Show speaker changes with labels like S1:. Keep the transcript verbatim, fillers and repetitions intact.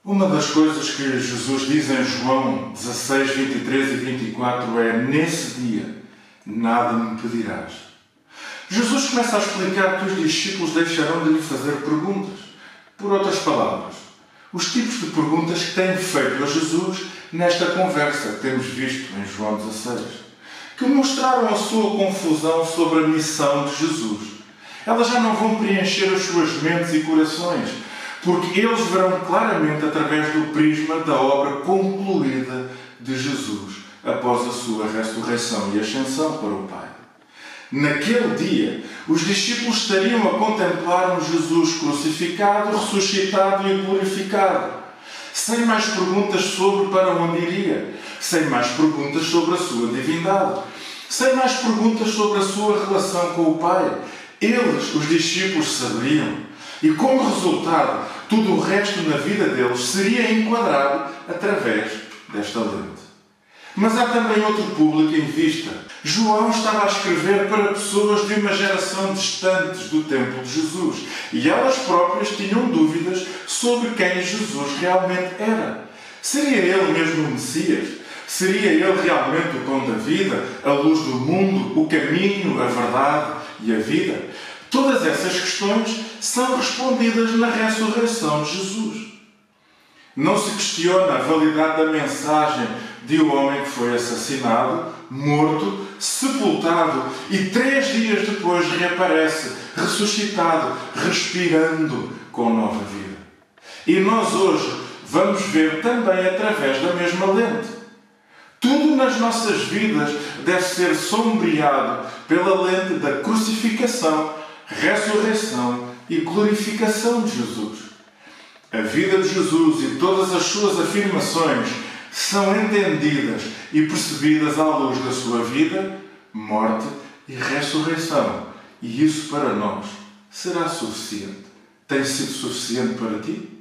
S1: Uma das coisas que Jesus diz em João dezasseis, vinte e três e vinte e quatro é: nesse dia nada me pedirás. Jesus começa a explicar que os discípulos deixarão de lhe fazer perguntas. Por outras palavras, os tipos de perguntas que têm feito a Jesus nesta conversa que temos visto em João dezasseis, que mostraram a sua confusão sobre a missão de Jesus. Elas já não vão preencher as suas mentes e corações, porque eles verão claramente através do prisma da obra concluída de Jesus após a sua ressurreição e ascensão para o Pai. Naquele dia, os discípulos estariam a contemplar um Jesus crucificado, ressuscitado e glorificado, sem mais perguntas sobre para onde iria, sem mais perguntas sobre a sua divindade, sem mais perguntas sobre a sua relação com o Pai. Eles, os discípulos, saberiam, e como resultado, tudo o resto na vida deles seria enquadrado através desta lente. Mas há também outro público em vista. João estava a escrever para pessoas de uma geração distantes do tempo de Jesus, e elas próprias tinham dúvidas sobre quem Jesus realmente era. Seria ele mesmo o Messias? Seria ele realmente o pão da vida, a luz do mundo, o caminho, a verdade e a vida? Todas essas questões são respondidas na ressurreição de Jesus. Não se questiona a validade da mensagem de um homem que foi assassinado, morto, sepultado e três dias depois reaparece, ressuscitado, respirando com nova vida. E nós hoje vamos ver também através da mesma lente. Tudo nas nossas vidas deve ser sombreado pela lente da crucificação, ressurreição e glorificação de Jesus. A vida de Jesus e todas as suas afirmações são entendidas e percebidas à luz da sua vida, morte e ressurreição. E isso para nós será suficiente. Tem sido suficiente para ti?